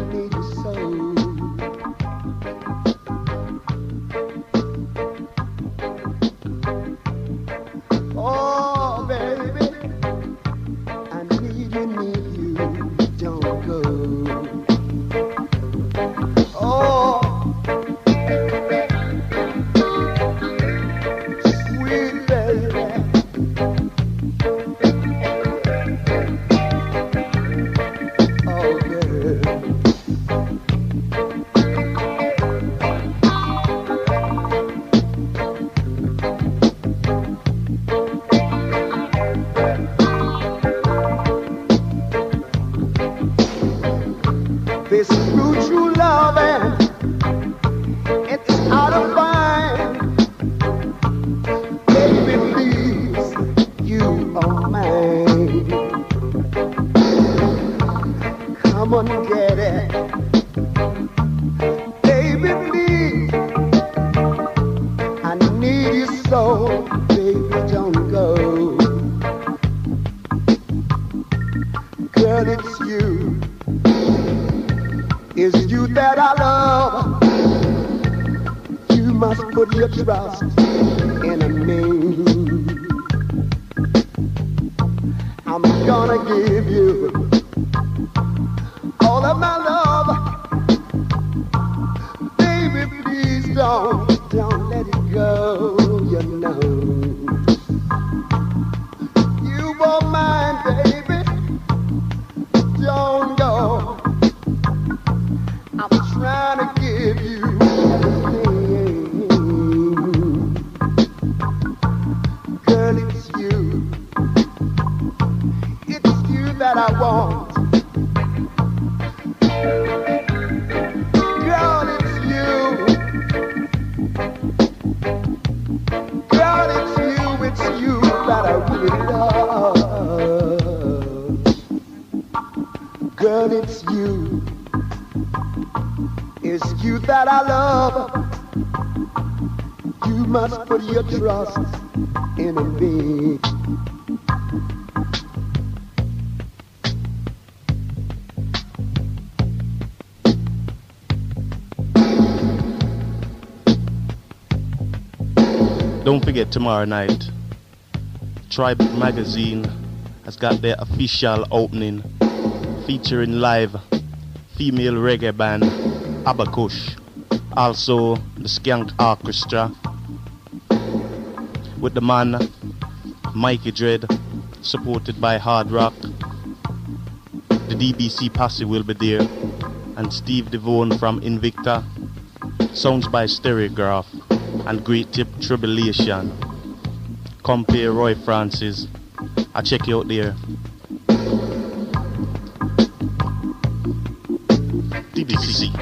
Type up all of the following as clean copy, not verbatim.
need you so. Oh, baby, I need you, don't go. Oh, sweet baby. Oh, girl. This true, true loving, it is hard to find. Baby, please, you are mine. Come on, get it. Baby, please, I need you so. Baby, don't go. Girl, it's you. It's you that I love. You must put your trust in me. I'm gonna give you all of my love. Baby, please don't let it go. You know you are mine, baby. Don't go. I'm trying to give you everything. Girl, it's you. It's you that I want. Girl, it's you. Girl, it's you that I really love. Girl, it's you. It's you that I love. You must put your trust in me. Don't forget tomorrow night, Tribe Magazine has got their official opening featuring live female reggae band Abakush, also the Skank Orchestra with the man Mikey Dread, supported by Hard Rock. The DBC Posse will be there, and Steve Devone from Invicta, songs by Stereograph and Great Tribulation. Compare Roy Francis. I'll check you out there. DBC.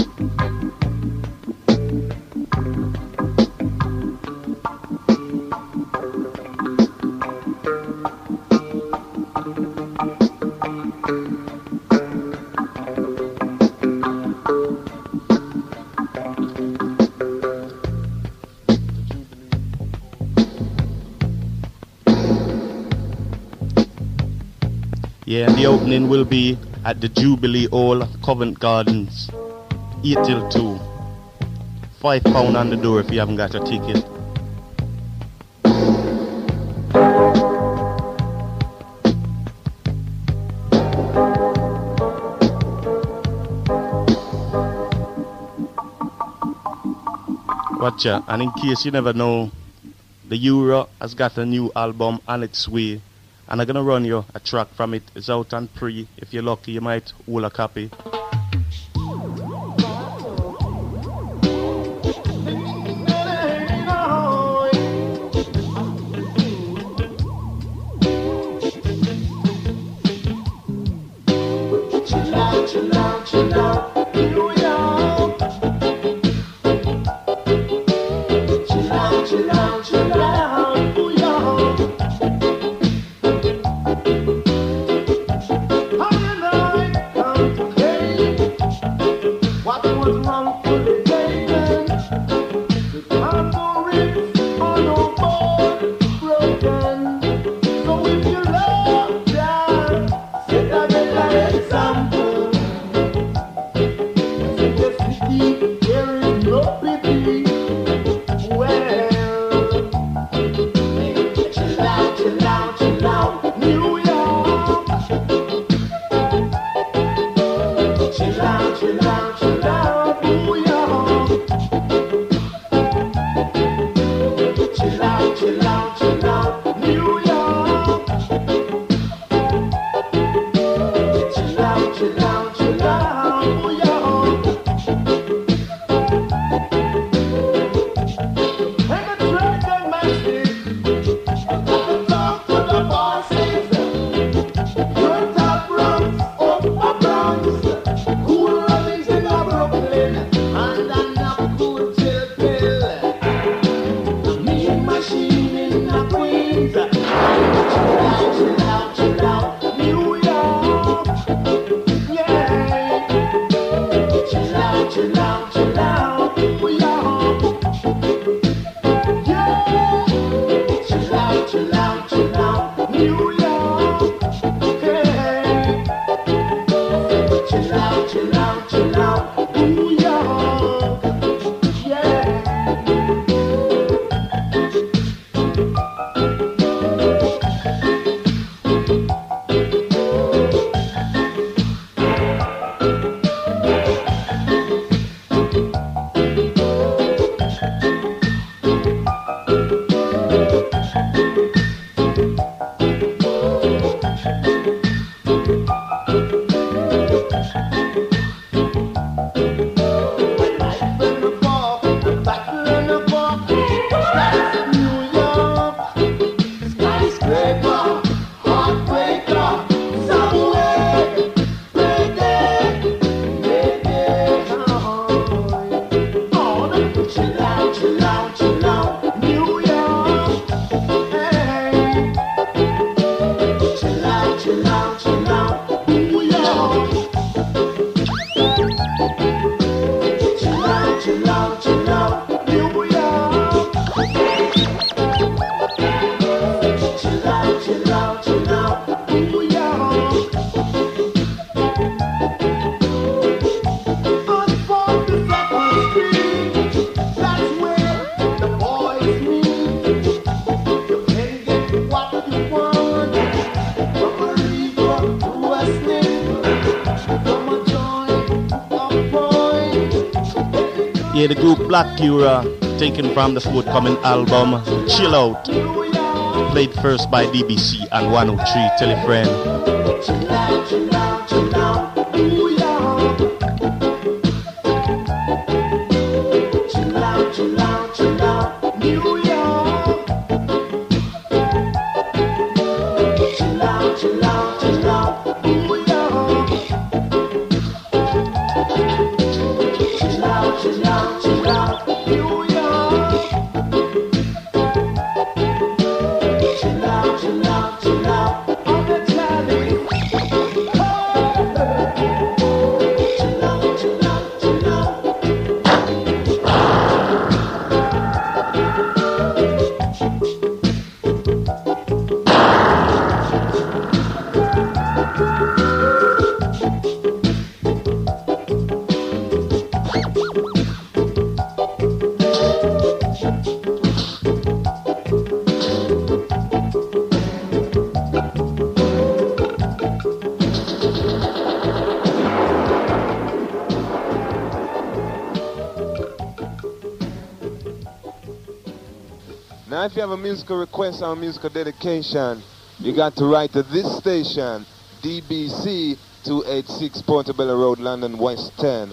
Yeah, and the opening will be at the Jubilee Hall, Covent Gardens, 8 till 2. £5 on the door if you haven't got a ticket. Watcha, and in case you never know, the Euro has got a new album on its way. And I'm gonna run you a track from it. It's out on pre. If you're lucky, you might hold a copy. Chill out, New York. Chill out, New York. Yeah, the group Black Cura, taken from the forthcoming album Chill Out, played first by DBC and 103. Tell a friend. Now, if you have a musical request or a musical dedication, you got to write to this station, DBC 286 Portobello Road, London, West 10.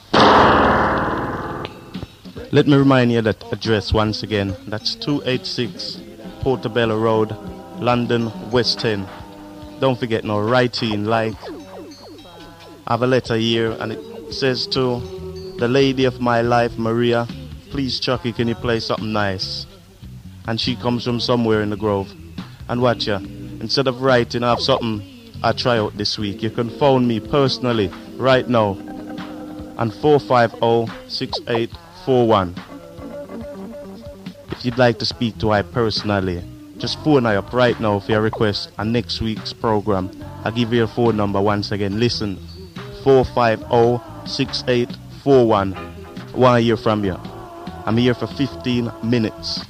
Let me remind you that address once again. That's 286 Portobello Road, London, West 10. Don't forget now, write in, like. I have a letter here and it says to the lady of my life, Maria, please Chucky, can you play something nice? And she comes from somewhere in the Grove. And watch ya, instead of writing, I have something I try out this week. You can phone me personally right now on 450-6841. If you'd like to speak to I personally, just phone I up right now for your request on next week's program. I'll give you your phone number once again. Listen, 450-6841. I want to hear from you. I'm here for 15 minutes.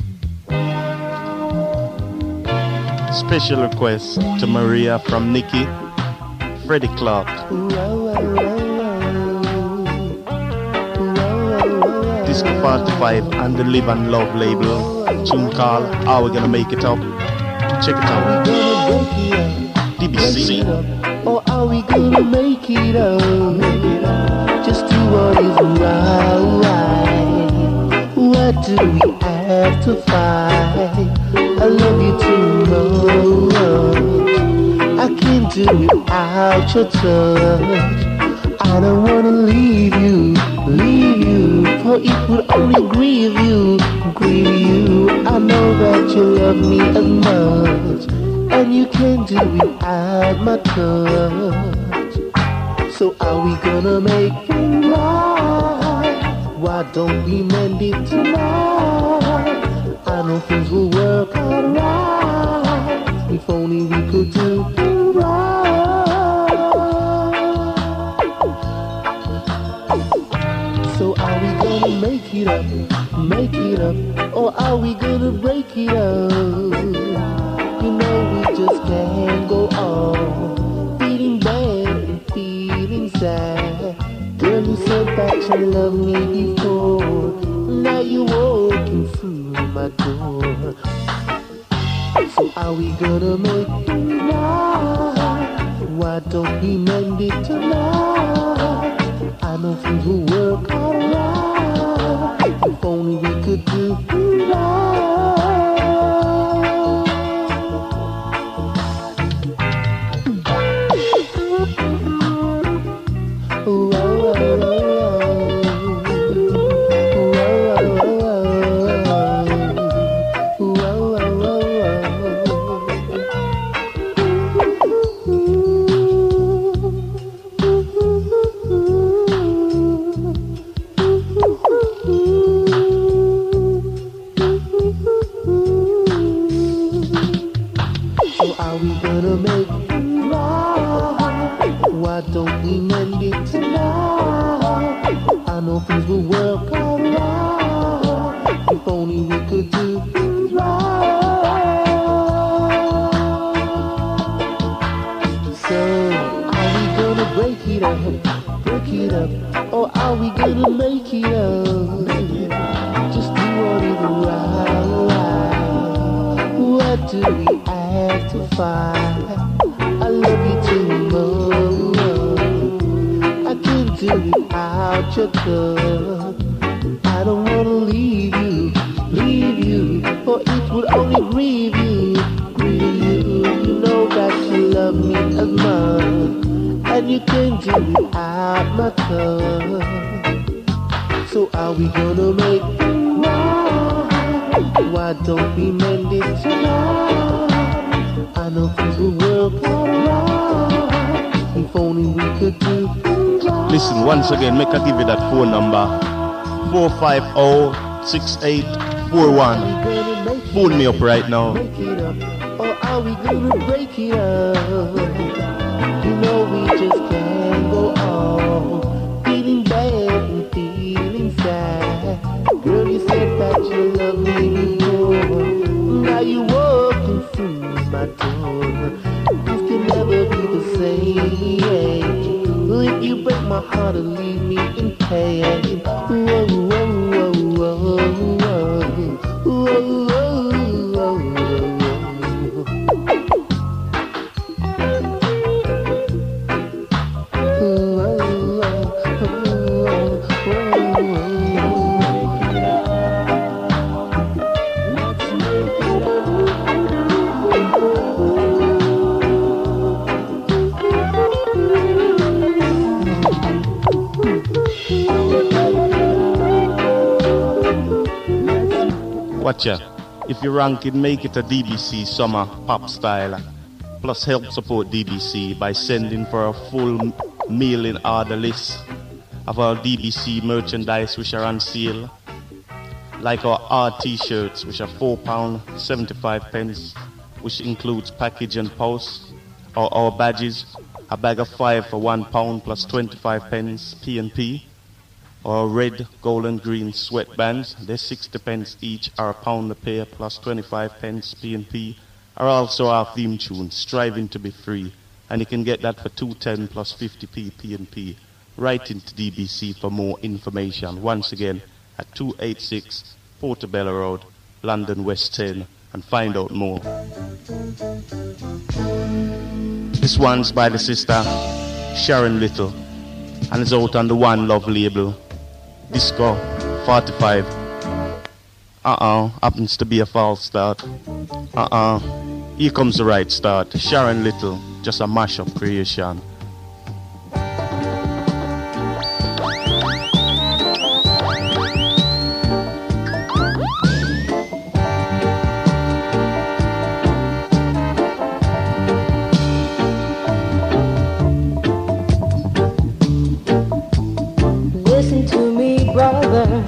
Special request to Maria from Nikki, Freddie Clark. Disco 45 and the Live and Love label. Tune called How We Gonna Make It Up. Check it out. DBC. Or are we gonna make it up? Just do what is right. What do we have to fight? I love you too much. I can't do without your touch. I don't wanna leave you, for it would only grieve you. I know that you love me as much, and you can't do without my touch. So are we gonna make it right? Why don't we mend it tonight? I know things will work out right, if only we could do it right. So are we gonna make it up, or are we gonna break it up? You know we just can't go on, feeling bad and feeling sad. Girl, you said that you loved me before, now you're walking through my door. So are we gonna make it right? Why don't we mend it tonight? I know things will work out right, if only we could do it right. Ooh, oh, oh, things will work out right, if only we could do things right. So, are we gonna break it up, or are we gonna make it up? Just do what is right. What do we have to fight? I love you too much, I can't do without your touch. I don't wanna leave you, for it would only grieve you. You know that you love me as much, and you can't do without my touch. So are we gonna make it right? Why don't we mend it tonight? I know things will work out right, if only we could do things right. Listen, once again, make I give you that phone number, 450-6841. Phone me up right now. Or are we gonna break it up? You know we just can't go on, feeling bad and feeling sad. Girl, you said that you love me before, now you're walking through my door. This can never be the same. If you break my heart and leave me in pain. Whoa, whoa, whoa, whoa, whoa, whoa, whoa, Watcha, if you rank it, make it a DBC summer pop style. Plus help support DBC by sending for a full mailing order list of our DBC merchandise which are on sale. Like our R t-shirts which are £4.75, which includes package and post. Or our badges, a bag of 5 for £1 plus 25 pence P&P. Or red, gold and green sweatbands, they're 60 pence each, or £1 a pair plus 25 pence P&P. Are also our theme tune, Striving to be Free, and you can get that for $2.10 plus 50p P&P. Write into DBC for more information. Once again, at 286 Portobello Road, London West 10, and find out more. This one's by the sister Sharon Little and is out on the One Love label. Disco 45. Happens to be a false start. Here comes the right start. Sharon Little, just a mashup creation. Listen to me, brothers,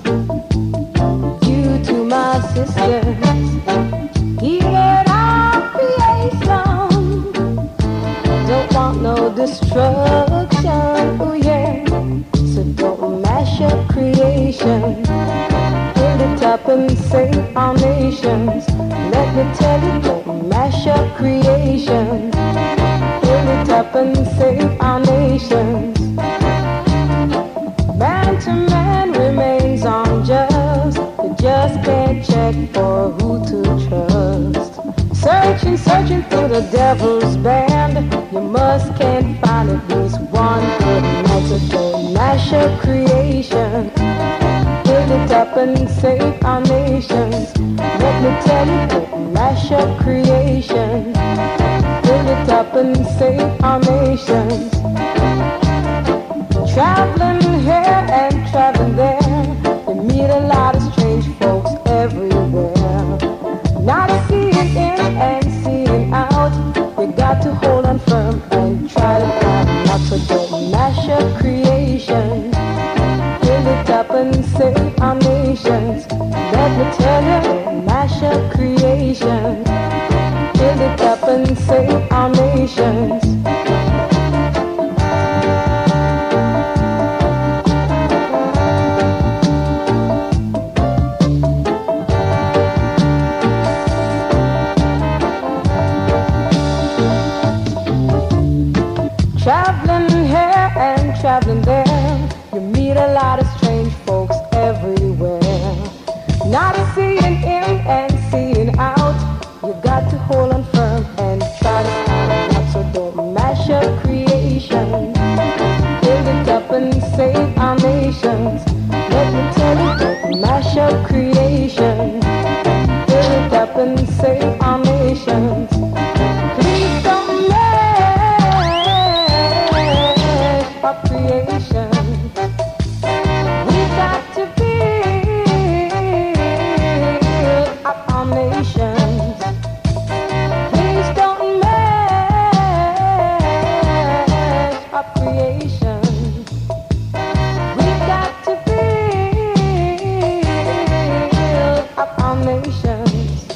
you to my sisters, hear our creation. Don't want no destruction, oh yeah. So don't mash up creation. Build it up and save our nations. Let me tell you, don't mash up creation. Build it up and save our nations. Man to man remains unjust. You just can't check for who to trust. Searching through the devil's band, you can't find at least one good man. So don't mash up creation. Build it up and save our nations. Let me tell you, don't mash up creation. Build it up and save our nations. Traveling here and traveling there, you meet a lot of strange folks everywhere. Not seeing in and seeing out, you got to hold on firm and try to find out. So don't mash up creation. Build it up and save our nations. Let me tell you, don't mash up creation. Build it up and save our nations. Traveling here and traveling there, you meet a lot of strange folks everywhere. Not seeing in and seeing out, you got to hold on firm and try to find out. So don't mash up creation. Build it up and save our nations. Let me tell you, don't mash up creation. Build it up and save our nations. Please don't of creation. We got to build up our nations. Please don't mess up creation. We got to build up our nations.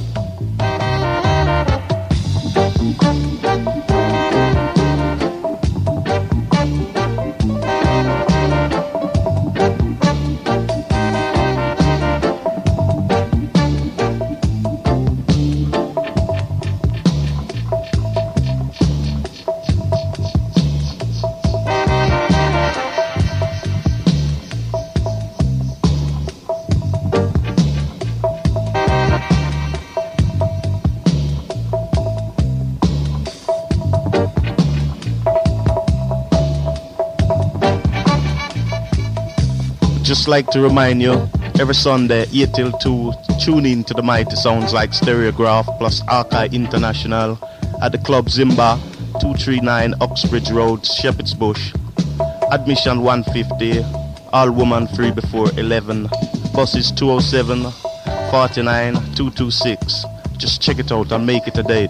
Just like to remind you, every Sunday 8 till 2, tune in to the mighty sounds like Stereograph plus Archive International at the Club Zimba, 239 Uxbridge Road, Shepherd's Bush. Admission 150, all woman free before 11. Buses 207 49 226. Just check it out and make it a date.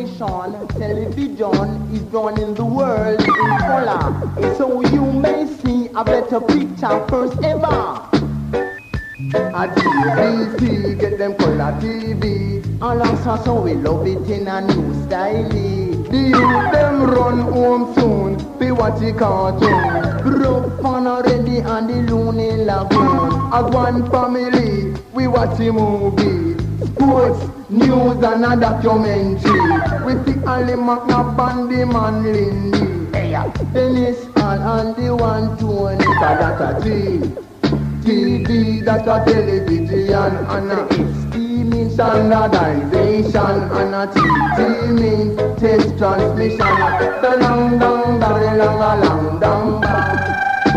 nation, television is running the world in color. So you may see a better picture first ever. A TVC, get them color TV. Alongside so we love it in a new style. The youth them run home soon, be watch the cartoon. Broke Pan already and the Looney Lagoon. As one family, we watch the movie. Sports, news and a documentary. We see Ali McNabb and the man Lindy. Dennis and the one Tony. That's a TV, that's a television and a streaming standardization and a TV means test transmission. Dang dang dang lang dang dang.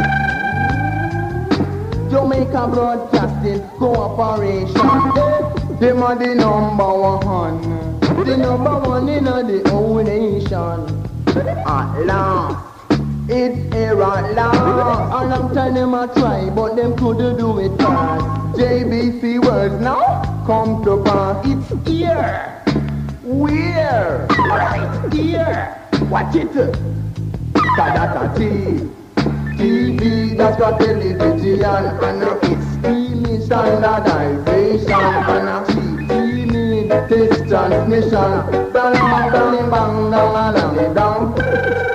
Jamaica Broadcasting Cooperation. Them are the number one. The number one in the whole nation. At last. It's era long. A long time them a try, but them couldn't do it fast. JBC words now come to pass. It's here. Where? Right here. Watch it. Kadata TV, that's got television and it's streaming standardization and a TV test transmission. Bang bang bang bang bang.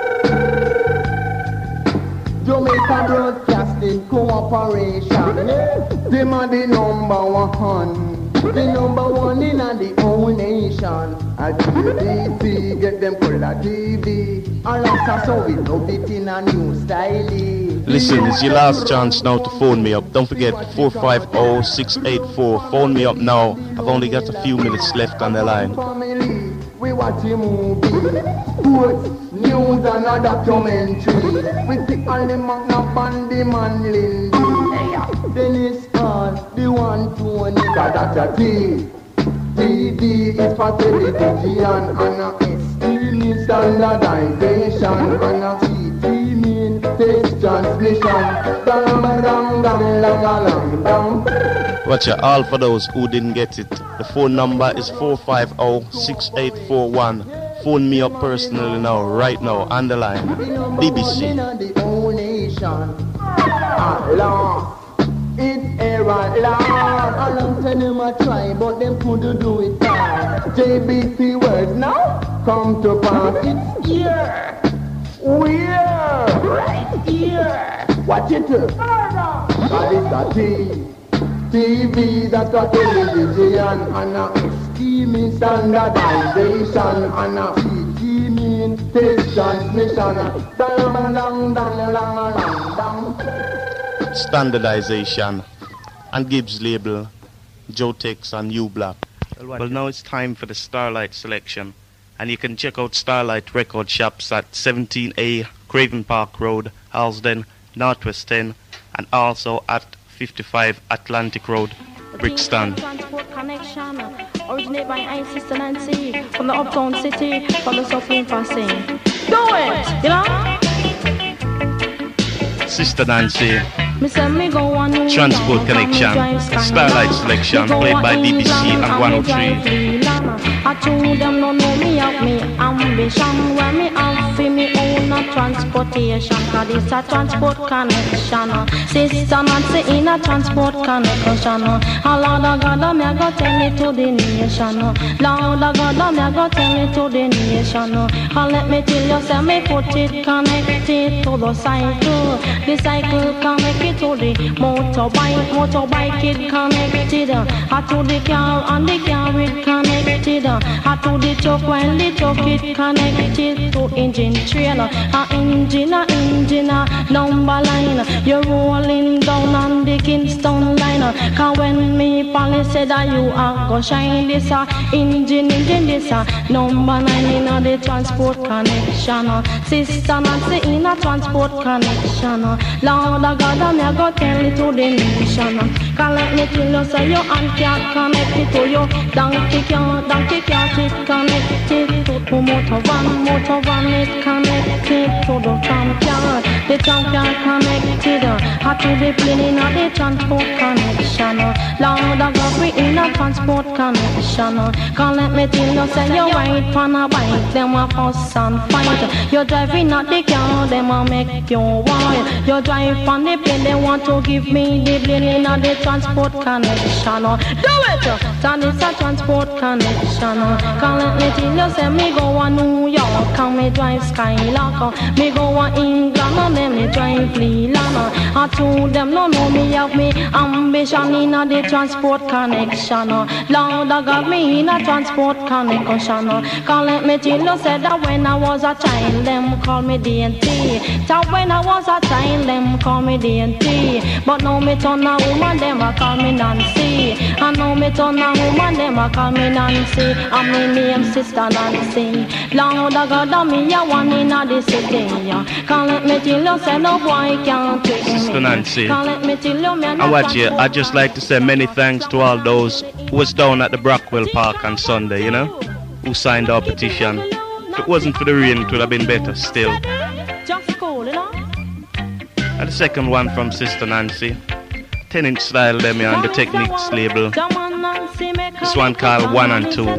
Jamaica Broadcasting Cooperation. Them are the number one. The number one in the whole nation. At BBC, get them color TV. Alongside so we love it in a new style. Listen, it's your last chance now to phone me up. Don't forget 450-684. Phone me up now. I've only got a few minutes left on the line. We watch a movie, sports, news and a documentary. We see all the McNabb and the man Lindy. Dennis and the one Tony. That's a TV is for television and a streaming standardization and a TV test transmission. Dang dang dang dang dang dang. Watch out, all for those who didn't get it. The phone number is 450-6841. Phone me up personally now, right now, on the line. BBC. It's era long. A long time them a try, but them couldn't do it fast. JBC words now come to pass. It's here. Where? Right here. Watch it. That is the TV, that's a television and a streaming standardization and a streaming test transmission. Dang dang dang dang dang. Standardization and Gibbs label, Jotex and U Black. Well, now it's time for the Starlight selection, and you can check out Starlight record shops at 17A Craven Park Road, Halsden, Northwest 10, and also at 55 Atlantic Road, Brixton. Transport connection, originated by I Sister Nancy from the Uptown City, from the Supreme Passing. Do it, you know? Sister Nancy, Transport Connection, Starlight Selection, played by BBC and 103. I told them no know me have me ambition, where me have for me own a transportation, cause it's a transport connection. Sister Nancy in a transport connection. Lord of God, me a go tell it to the nation. Lord of God, me a go tell it to the nation. And let me tell you, say me put it connected to the cycle. The cycle connected to the motorbike it connected. To the car and the car it connected. To the truck while the truck it connected to engine trailer. Engine number line. You're rolling down on the Kingston line. Cause when me police said that you are go shine this engine this number 9 in the transport connection. Sister Nancy in a transport connection. Lord of God, me go tell it to the nation. Cause let me tell you, say your aunt can't connect it to you. Donkey can't it connected to motor van it connected to the tram car connected to the plane in the transport connection. Lord, I got we in a transport connection. Can't let me tell you, say you ride on a bike, them a fuss and fight. You're driving at the car, them a make you wild. You drive on the plane, they want to give me the blame in a the transport connection. Do it! That is a transport connection. Can't let me tell you, say me go a New York, and me drive Skylark. Me go a England, and then me drive Leland. I told them no me have me ambition in a the transport connection. Lord, I got me in a transport connection. Can't let me tell you, say that when I was a child, them call me DNT. That when I was a child, them call me DNT. But now me turn a woman, them a call me Nancy. And now me turn a woman, them a call me Nancy. And me name Sister Nancy. Lord, I got me a one in a the city. Can't let me tell you, say no boy can't take me. Sister Nancy. Can't let me tell you, me I watch you. I'd just like to say many thanks to all those who was down at the Brockwell Park on Sunday, you know, who signed our petition. If it wasn't for the rain, it would have been better still. Just cool, you know. And the second one from Sister Nancy. 10-inch style them here on the Techniques label. This one called 1 and 2.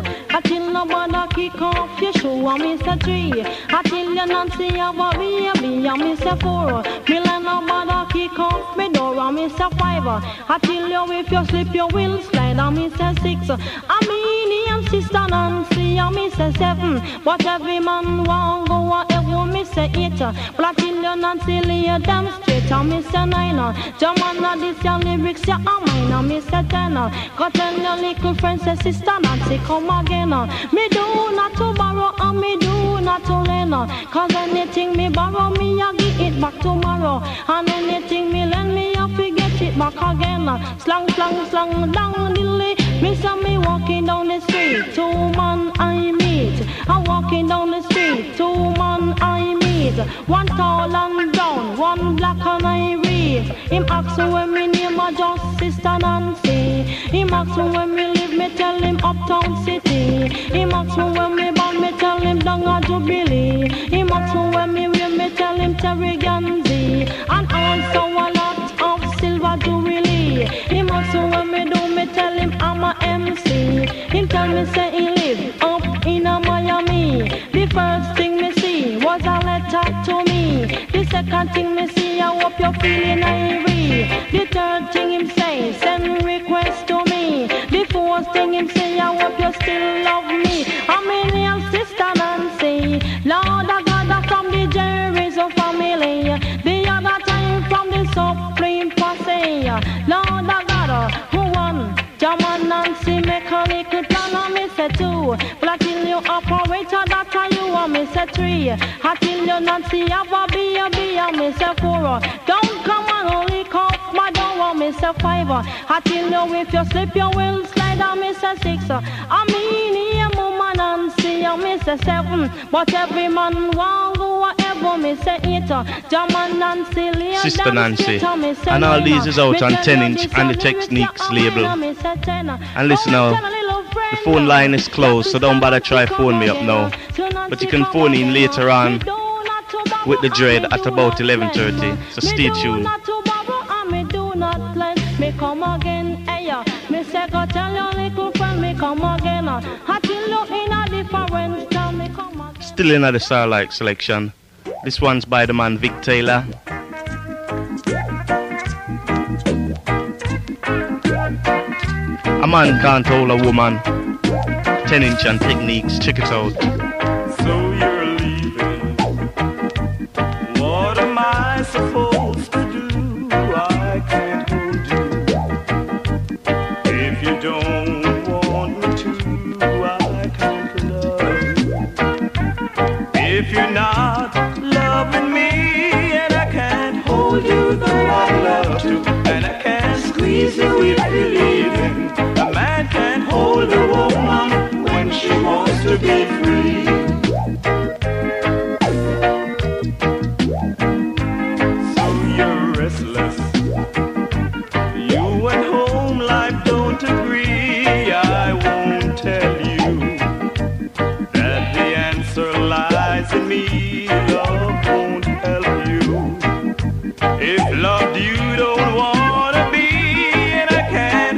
Until nobody kick off your shoe, I miss a 3. Until you not see a baby, I miss a 4. Me let nobody kick off me door, I miss a 5. Until you if you slip your will slide, I miss a 6. I mean, and Sister Nancy, I miss a 7. But every man want go a heaven, miss a 8. But until you not see lay them straight, I miss a 9. Jamana this your lyrics, yeah, I mine, I miss a 10. Go tell your little friends, say Sister Nancy, come again. Me do not to borrow and me do not to lend. Cause anything me borrow me I give it back tomorrow. And anything me lend me I forget it back again. Slang, slang, slang, down dilly. Me saw me walking down the street, 2 man I meet. I'm walking down the street, 2 man I meet. 1 tall and brown, 1 black and I read. Him ask me when me name a just Sister Nancy. Him ask me when me live, me tell him uptown city. Him ask me when me born, me tell him down a Jubilee. Him ask me when me wear, me tell him Terry Ganzi. And also a lot of silver Jubilee. Him ask me when me do, me tell him I'm a MC. Him tell me say he live up in a Miami. The first thing me see was a letter to me. The second thing me see, I hope you're feeling irie. The third thing him say, send request to me. The fourth thing him say, I hope you still love me. I'm in your Sister Nancy. Lord of God from the Jerry's family. The other time from the Supreme Posse. Lord of God, who won? German Nancy make a little plan and me say 2. But until you operator that you want me say 3. Until you Nancy have a B and me say 4. Don't come and only cough my don't want me say 5. Until you if you slip you will slide and me say 6. I mean here mama Nancy and me say 7. But every man want go whatever me say 8. German Nancy Sister Nancy. And all these is out on 10-inch and the Techniques label. And listen now, the phone line is closed, so don't bother try phone me up now. But you can phone in later on with the Dread at about 11:30. So stay tuned. Still in the Starlight selection. This one's by the man Vic Taylor. A man can't hold a woman. 10-inch and Techniques, check it out. So you're leaving. What am I supposed to do? I can't hold you. If you don't want me to, I can't love you. If you're not loving me, and I can't hold you though I love to, and I can't squeeze you if you're leaving. A man can't hold a woman when she wants to be free. So you're restless. You went home, life don't agree. I won't tell you that the answer lies in me. Love won't help you. If loved you don't wanna be, and I can't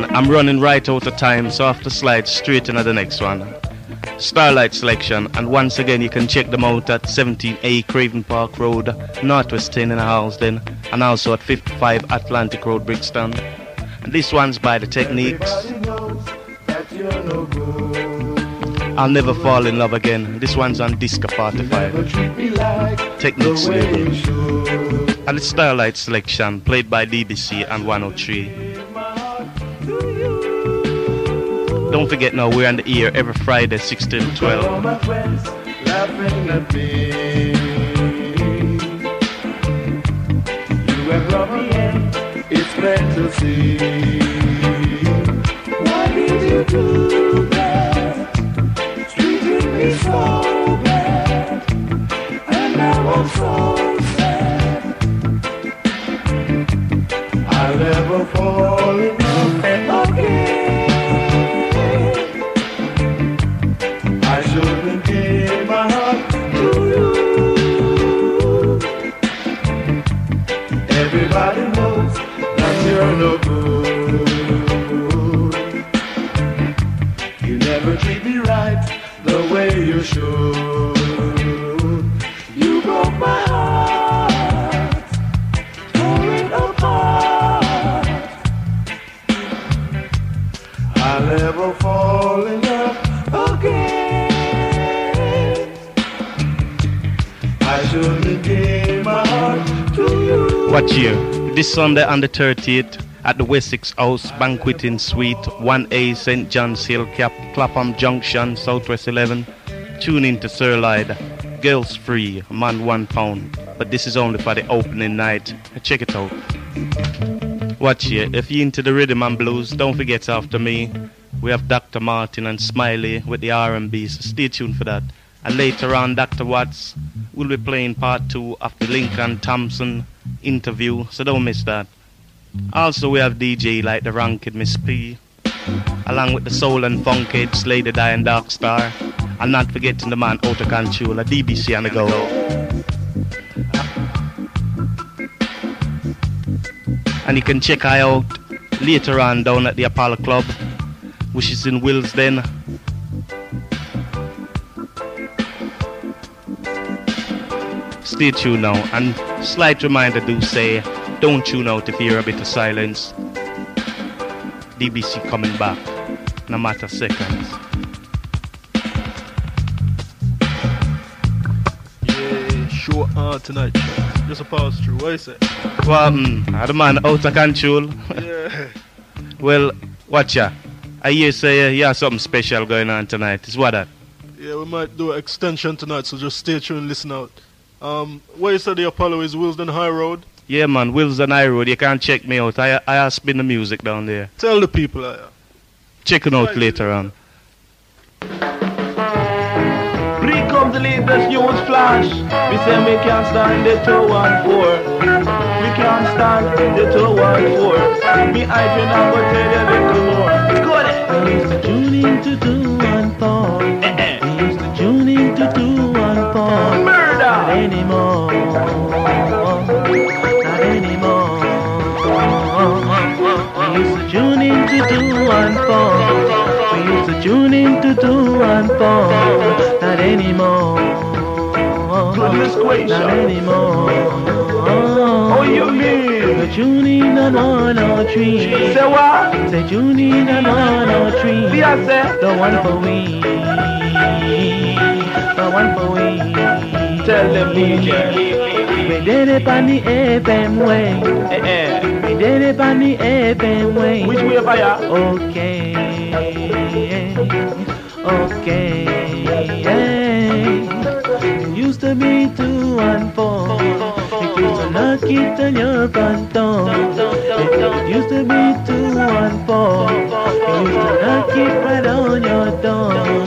I'm running right out of time, so I have to slide straight into the next one. Starlight Selection, and once again you can check them out at 17A Craven Park Road, Northwest 10 in the house then, and also at 55 Atlantic Road, Brixton. And this one's by The Techniques. I'll Never Fall in Love Again. This one's on Disco 45. Techniques label. And it's Starlight Selection, played by DBC and 103. Don't forget now, we're on the air every Friday, 6 till 12. All my friends laughing at me. You have brought me in, it's plain to see. Why did you do that? Treated me so bad, and now I'm so sad. I'll never fall in love again. I shouldn't give my heart to you. Everybody knows that you're no good. You never treat me right the way you should. You broke my heart, tore it apart. I'll never fall in love again. I shouldn't give my heart to you. Watch here. This Sunday on the 30th at the Wessex House Banqueting Suite, 1A St. John's Hill, Clapham Junction, Southwest 11. Tune in to Sir Lloyd. Girls free, man £1. But this is only for the opening night. Check it out. Watch here. If you're into the rhythm and blues, don't forget after me, we have Dr. Martin and Smiley with the R&B, so stay tuned for that. And later on, Dr. Watts will be playing part 2 of the Lincoln Thompson interview, so don't miss that. Also, we have DJ like the Ranked Miss P, along with the Soul and Funk Heads, Lady Di and Dark Star, and not forgetting the man Out of Control, a DBC on the go. And you can check I out later on down at the Apollo Club, which is in Willesden. Stay tuned now, and slight reminder do say, don't tune out if you hear a bit of silence. DBC coming back, no matter seconds. Yeah, sure tonight. Just a pass through, what is it? Well, the man Out of Control. Yeah. Well, watch ya. I hear say you have something special going on tonight. Is what that? Yeah, we might do an extension tonight, so just stay tuned and listen out. Where you said the Apollo is Willesden High Road? Yeah, man, Willesden High Road. You can check me out. I spin the music down there. Tell the people. Check it out later on. Bring come the latest news flash. We say we can't stand the 214. We can't stand the 214. Me I can never tell you a little more. Go there. We used to tune in to 214. We used to tune in to 214. Murder. Not anymore. Not anymore. We used to tune in to 214. We used to tune in to 214. Not anymore. Goodness gracious. Not anymore. Oh, you mean? So tune in on 103. Say what? Say tune in on 103. See I say? The one for we. The one for we. Tell them DJ. We did it on the FM way. We did it on the FM way. Which way by ya? Okay. Okay. It used to be 2 and 4. If you to knock it on your front door. It used to be 2 and 4. You used to knock it right on your door.